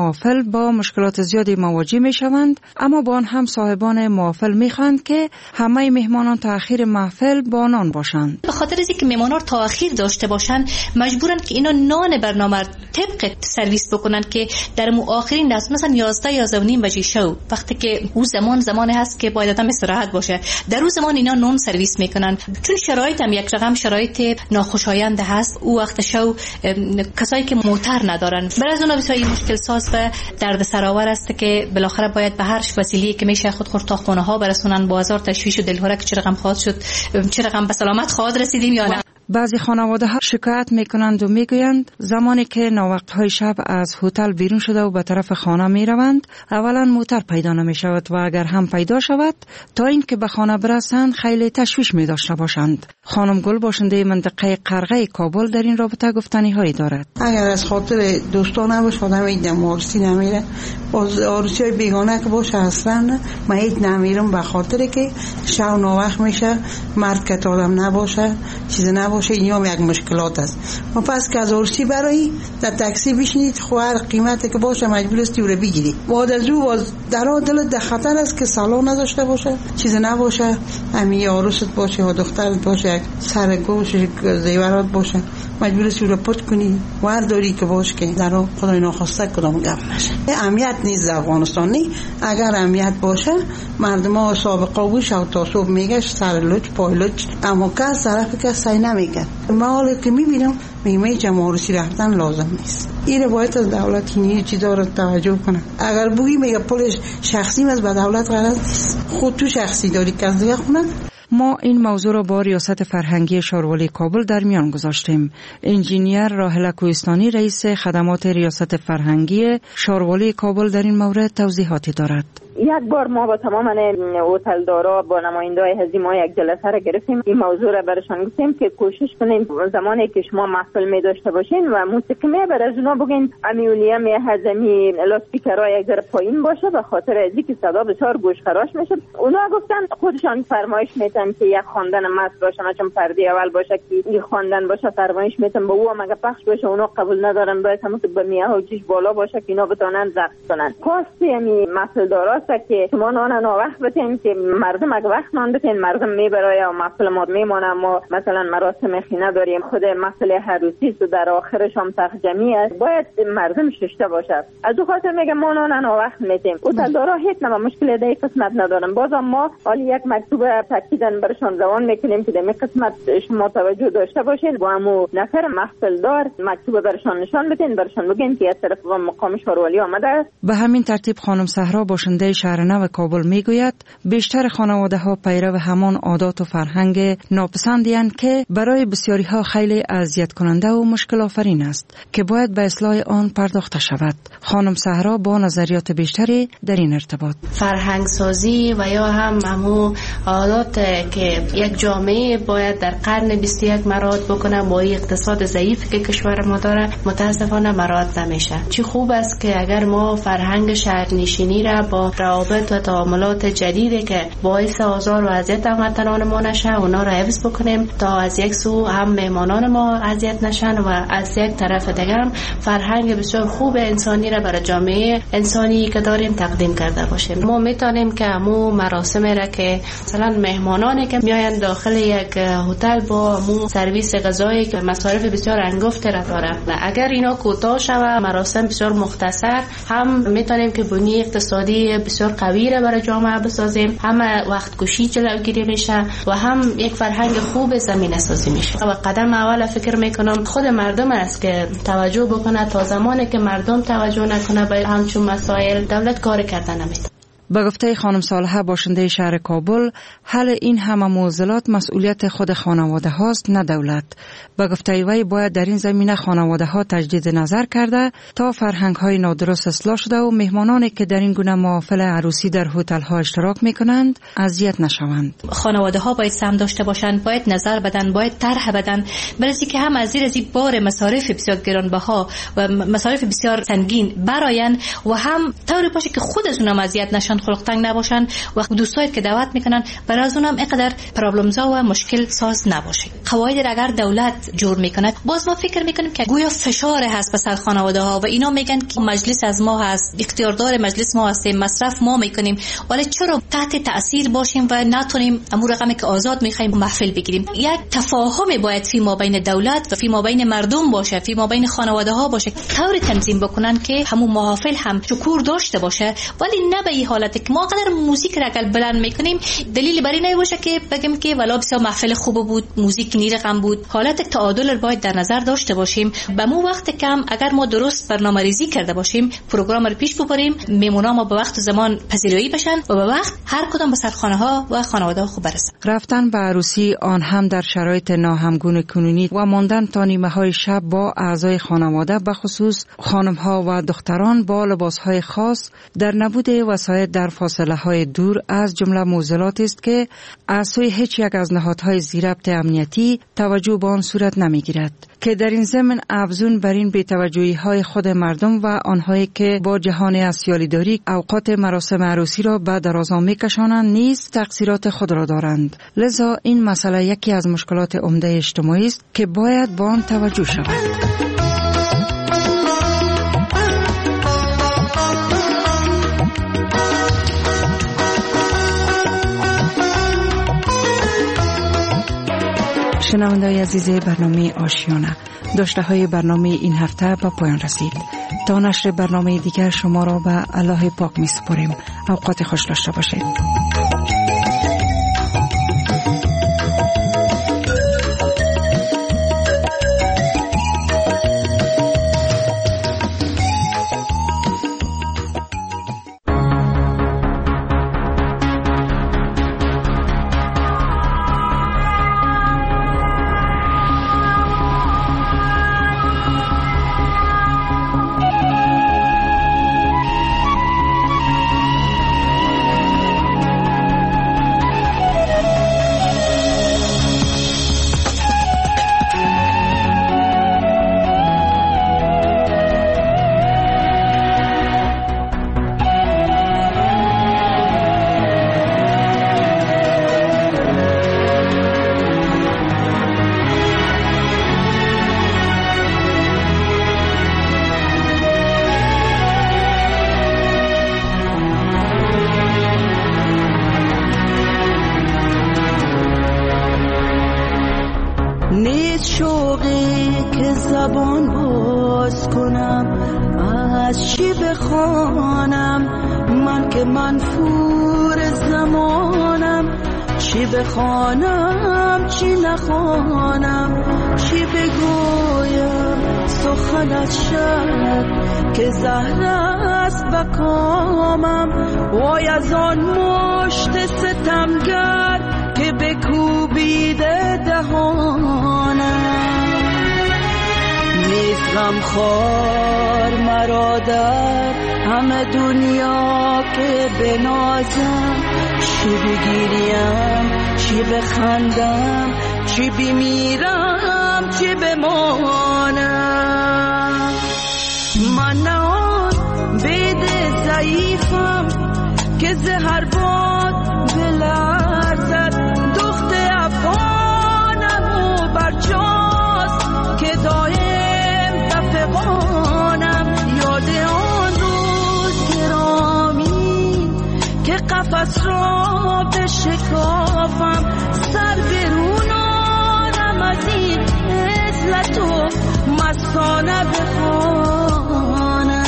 محافل با مشکلات زیادی مواجه می شوند، اما با آن هم صاحبان محافل می خواهند که همه مهمانان تا آخر محفل با آنان باشند. به خاطر اینکه مهمانان تا آخر داشته باشند مجبورن که اینا نان برنامه طبق سرویس بکنن که در آخرین دست مثلا 11 بجه شو، وقتی که اون زمانی هست که باید آدم استراحت باشه، در اون زمان اینا نان سرویس میکنن. چون شرایط هم یک رقم شرایط ناخوشایند هست، او وقت شو کسایی که موتر ندارن برای اونا بسیار مشکل ساز و دردسرآور است که بالاخره باید به هر وسیله‌ای که میشه خود تا خونه ها برسونن با هزار تشویش و دلهره که چه رقم خواهد شد، چه رقم به سلامت خواهد رسیدیم یا نه. بعضی خانواده ها شکایت میکنند و میگویند زمانی که ناوقت‌های شب از هتل بیرون شده و به طرف خانه میروند، اولا موتر پیدا نمیشود و اگر هم پیدا شود تا اینکه به خانه برسند خیلی تشویش می داشته باشند. خانم گل باشنده منطقه قرغه کابل در این رابطه گفتنی هایی دارد. اگر از خاطر دوستان نباشه آدم ایدم عروسی نمیره، باز عروسی های بیگانه که باشه اصلا من هیچ نمیرم، به خاطر که شب ناوقت میشه، مرد که آدم نباشه، چیز نباشه، این هم یک مشکلات است. ما پس که از عروسی برایی در تاکسی بشینید خو هر قیمتی که باشه مجبور استی او رو بگیری. بعد از او باز در دل در خطر است که سالن نداشته باشه، چیز نباشه، همین عروست باشه یا دخترت باشه، یک سرگوش زیورات باشه، مجبور استی او رو پت کنی و هر داری که باشه که در خدای ناخواسته کدام گپ نشه. اهمیت نیست در افغانستان نی، اگر اهمیت باشه مردم ها سابقه بوش و تا صبح میگشت سر لچ پای لچ، اما کس طرف کس سعی نمیکرد. ما حالا که میبینم میگم جمهوری رفتن لازم نیست، این باید از دولت این چیزا رو توجه کنه. اگر بگی میگه پولش شخصی از به دولت غرض نیست، خود تو شخصی داری که از دیگه خونه. ما این موضوع را با ریاست فرهنگی شاروالی کابل در میان گذاشتیم. انجینیر راهله کوهستانی رئیس خدمات ریاست فرهنگی شاروالی کابل در این مورد توضیحاتی دارد. یک بار ما با تمام هتلدارا با نماینده‌های هزیما یک جلسه را گرفتیم، این موضوع را برشان گفتیم که کوشش کنین زمانی که شما محفل می داشته باشین و موسیقی می بر از اونا بگین امیولیم هضمی لاسپیکرها یک ذره پایین باشه، به خاطر از اینکه صدا بسیار گوشخراش میشه. اونا گفتن خودشان فرمایش میتن که یک خواندن مست باشه، چون پرده اول باشه که این خواندن باشه، فرمایش میتن با او مگه پخش باشه، اونا قبول ندارن، باید همون که به میاه و جیش بالا باشه که اینا بتونن ضبط کنن. خواستی یعنی محفل دارا که شما نان وقت بتین که مردم اگه وقت نان بتین مردم میبره و محفل ما میمونه. ما مثلا مراسم خینه داریم، خود محفل عروسی است و در آخرش هم تخجمی است، باید مردم ششته باشه. از اون خاطر میگم ما نان وقت میتیم. هتلدارا هیچ نما مشکل دیگه قسمت ندارن، بازم ما حالی یک مکتوب تاکیدن برشان روان میکنیم که در قسمت شما توجه داشته باشید و همو نفر محفل دار مکتوب برشان نشان بدین، برشان بگین که از طرف مقام شاروالی آمده. به همین ترتیب خانم صحرا باشنده شهر نو کابل میگوید بیشتر خانواده ها پیرو همان عادات و فرهنگ ناپسندی اند که برای بسیاری ها خیلی اذیت کننده و مشکل آفرین است که باید به اصلاح آن پرداخته شود. خانم صحرا با نظریات بیشتری در این ارتباط فرهنگ سازی و یا همو عادات که یک جامعه باید در قرن 21 مراعات بکنه با اقتصاد ضعیف که کشور ما داره متاسفانه مراعات نمیشه. چه خوب است که اگر ما فرهنگ شهرنشینی را با روابط و تعاملات جدیدی که باعث آزار و اذیت هموطنان ما نشه اونا را حفظ بکنیم تا از یک سو هم مهمانان ما اذیت نشن و از یک طرف دیگر هم فرهنگ بسیار خوب انسانی را برای جامعه انسانی که داریم تقدیم کرده باشیم. ما میتونیم که همو مراسم را که مثلا مهمانانی که میاین داخل یک هتل با همو سرویس غذایی که مصارف بسیار انگفت را داره، اگر اینا کوتاه شود مراسم بسیار مختصر، هم میتونیم که بنیه اقتصادی بسیار قوی را برای جامعه بسازیم، هم وقت کشی جلوگیری میشه و هم یک فرهنگ خوب زمینه سازی میشه. و قدم اول فکر میکنم خود مردم است که توجه بکنه، تا زمانی که مردم توجه نکنه به همچون مسائل دولت کار کردن نمیتونه. به گفته خانم صالحه باشنده شهر کابل، حل این همه معضلات مسئولیت خود خانواده هاست نه دولت. به گفته وی باید در این زمینه خانواده ها تجدید نظر کرده تا فرهنگ های نادرست اصلاح شده و مهمانانی که در این گونه محافل عروسی در هتل ها اشتراک میکنند اذیت نشوند. خانواده ها باید سهم داشته باشند، باید نظر بدن، باید طرح بدن، برای که هم از زیر بار مصارف بسیار گرانبها و مصارف بسیار سنگین براین و هم طوری باشه که خود از اونها اذیت نشن باشن، خلق تنگ نباشن و دوستایی که دعوت میکنن برای از اونم اینقدر پرابلمزا و مشکل ساز نباشه. قواعد اگر دولت جور میکنه، باز ما فکر میکنیم که گویا فشار هست به سر خانواده ها و اینا میگن که مجلس از ما هست، اختیاردار مجلس ما هستیم، مصرف ما میکنیم، ولی چرا تحت تاثیر باشیم و نتونیم امور رقمی که آزاد میخوایم محفل بگیریم؟ یک تفاهم باید فی ما بین دولت و فی ما بین مردم باشه، فی ما بین خانواده ها باشه، طور تنظیم بکنن که همون محافل هم شکور داشته باشه، ولی نه به این حالت که ما قدر موزیک را اگر بلند میکنیم دلیل بر این نباشه که بگیم که ولا بسیار محفل خوب بود، موزیک نیرقم بود. حالت تعادل باید در نظر داشته باشیم. به مو وقت کم اگر ما درست برنامه‌ریزی کرده باشیم، پروگرام رو پیش ببریم، میمونا ما به وقت زمان پذیرایی بشن و به وقت هر کدام به سرخانه ها و خانواده ها خوب برسن. رفتن به عروسی آن هم در شرایط ناهمگون کنونی و ماندن تا نیمه های شب با اعضای خانواده، به خصوص خانم ها و دختران با لباس های خاص، در نبود وسایل در فاصله های دور از جمله معضلات است که از سوی هیچ یک از نهادهای ضبط امنیتی توجه به آن صورت نمیگیرد، که در این ضمن افزون بر این بی‌توجهی های خود مردم و آنهایی که با جهان اسیالیداری اوقات مراسم عروسی را به درازا می‌کشانند نیز تقصیرات خود را دارند. لذا این مسئله یکی از مشکلات عمده اجتماعی است که باید به آن توجه شود. شنونده‌های عزیز برنامه آشیانه، داشته های برنامه این هفته به پایان رسید. تا نشر برنامه دیگر شما را به الله پاک می سپاریم. اوقات خوش داشته باشید. زبان باز کنم، از چی بخوانم من که منفور زمانم، چی بخوانم چی نخوانم، چی بگویم سخن از شب که زهر است بکامم، وای از آن مشت ستمگر که بکوبیده دهانم، نیست غمخوار مرا در همه دنیا که بنازم، چی بگیریم چی بخندم، چی بمیرم چی بمانم، من نه آن بید ضعیفم که زهر باد بلرزد، دخت افغانم و برجاست که دایم تفقانم، یاد آن روز گرامی که قفس را به شکافم، سر برون آرم از این عزلت و مستانه بخوانم.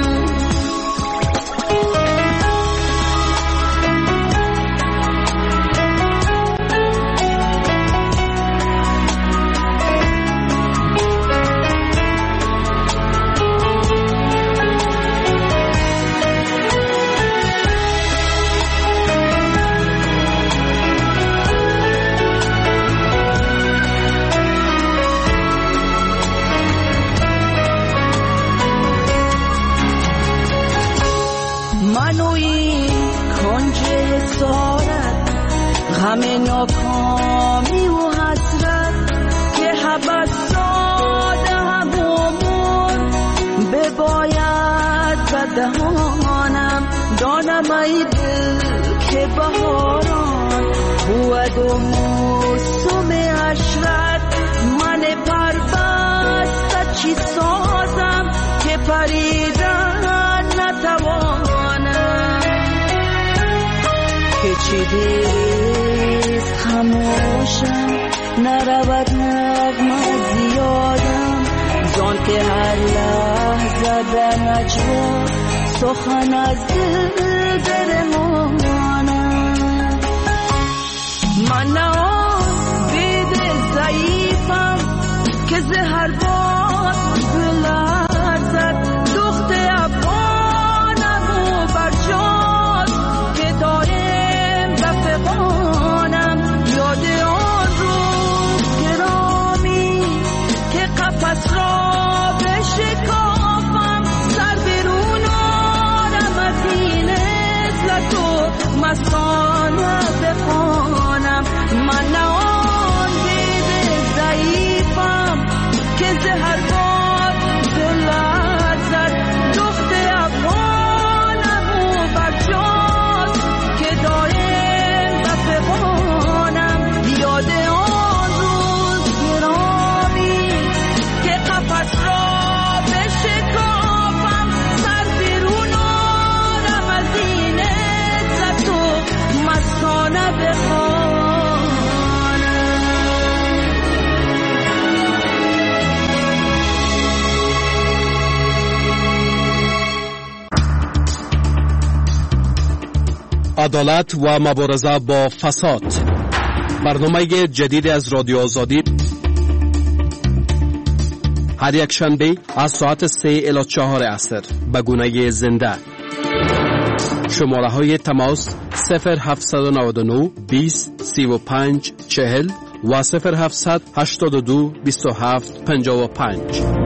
همه ناکامی و حسرت که حبس داده همون بباید به دهانم، جانم ای دل که بهاران بود و موسم عشرت من پربسته چی سازم که پریدن نتوانم که چی دیست خموشم نرود نغمه زیادم زان که هر لحظه در نجوا سخن از دل درمانم من نه آن بیدل ضعیفم که زهر باد بلرزد دخت افغانم و برجاست که دایم رفقانم یاد آن روز گرامی که قفس را بشکافم سر بیرون آرم از این عزلت و مستانه بخوانم من نه آن بیدل ضعیفم که زهر باد بلرزد دخت افغانم و برجاست که دایم رفقانم یاد آن روز گرامی که قفس را بشکافم سر بیرون آرم از این عزت و مستانه بخوانم عدالت و مبارزه با فساد، برنامه جدید از رادیو آزادی، هر یک شنبه از ساعت 3 الی 4 عصر به گونه زنده. شماره های تماس 0799 20 35 40 و 0782 27 55.